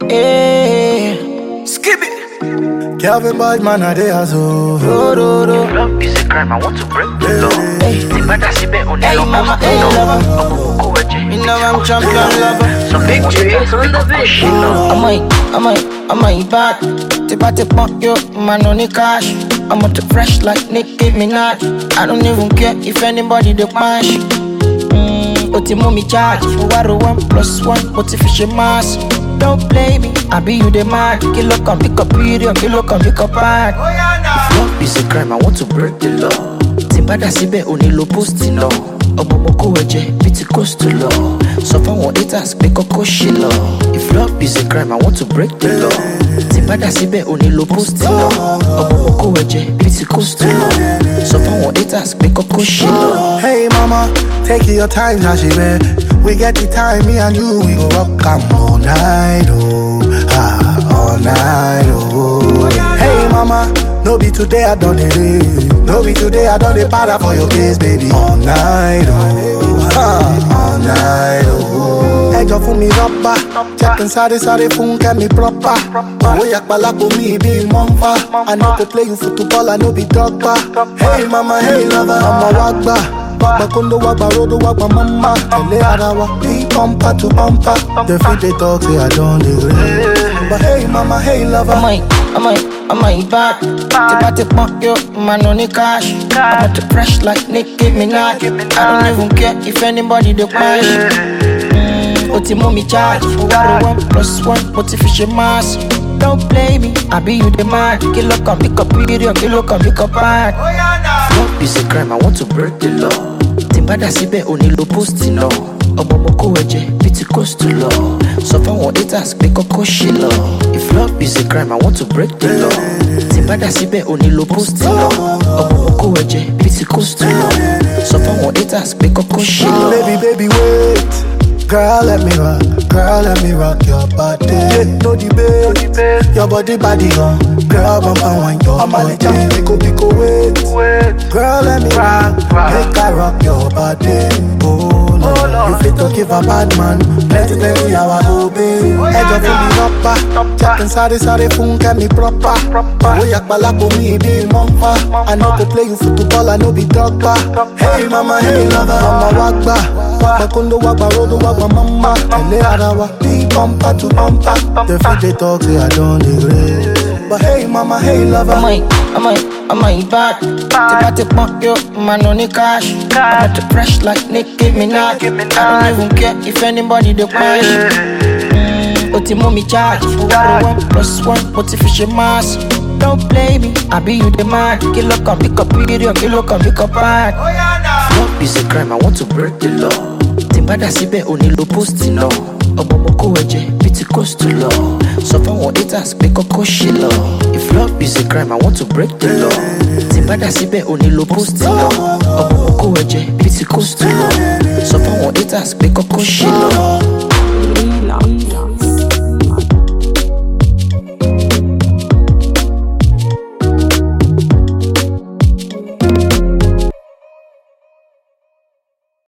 Hey, skip it. Calvin Badman a day as well. Love is a crime, I want to break the law. Hey, mama, hey, lover. You know I'm champion lover. So big J on the fish. I might back. Tip pump yo, man on the cash. I'm out fresh like Nicki Minaj. I don't even care if anybody they mash. Oti mommy charge. For 1+1, but if it's your mass. Don't play me, I be you the man. Kilo come pick up period, kilo come pick up bad. If love is a crime, I want to break the law. Timbada sibe onilo posting law. Omomoko weje, biti coast to law. So for one haters, make a koshi law. If love is a crime, I want to break the law. Timbada sibe onilo posting law. Omomoko weje, biti coast to law. So for one haters, make a koshi law. Hey mama, take your time, Hashibe. We get the time, me and you, we go rock all night, oh, all night, oh. Hey mama, no be today I done it, no be today I done it para for your case, baby. All night, oh, all night, oh. Hey, just for me rapper, check inside phone, get me proper. Oh, yak balako me be mumpa. I know to play you football, I know be dogba. Hey mama, hey lover, I'm a wagba. Makondo wagba, rodo wagba, mama. Tele arawa, be bumper to bumper. The feet they talk, say I don't agree. But hey mama, hey lover. I might back. Tip pump yo, man on the cash. I'm out fresh like Nicki Minaj. I don't even care if anybody they mash. Oti mommy charge. For 1+1, but if it's your mass. Don't play me, I be you the man. Kilo come pick up period, kilo come pick up bad. Love is a crime, I want to break the law. Timbada sibe onilo posting law. Omomoko weje, biti coast to law. So for one haters, make a koshi law. If love is a crime, I want to break the law. Timbada sibe onilo posting law. Omomoko weje, biti coast to law. So for one haters, make a koshi law. Baby, wait. Girl, let me rock your body. Yeah, no debate. Your body on. Girl, bumper wine your body. Pico, wait. Girl, let me rock. Make I rock your body. Oh, Lord. You fit to give a bad man. Plenty, how I obey. Edge of me rapper. Check inside phone, get me proper. Oh, yak balako me be mumpa. I know to play you football, I know be dogba. Hey mama, hey lover, I'm a wagba. Makondo wagba, rodo wagba, mama. Tele arawa, be bumper to bumper. The feet they talk, say I don't agree. But hey mama, hey lover. I might back. Tip pump yo, man on the cash. I'm out fresh like Nicki Minaj. I don't even care if anybody they mash. Oti mommy charge. For 1+1, but if it's your mass. Don't play me, I be you the man. Kilo come pick up period, kilo come pick up bad. Love is a crime, I want to break the law. Timbada sibe onilo posting law. Omomoko weje, biti coast to law. So for one haters, make a koshi law. If love is a crime, I want to break the law. Timbada sibe onilo posting law. Omomoko weje, biti coast to law. So for one haters, make a koshi law.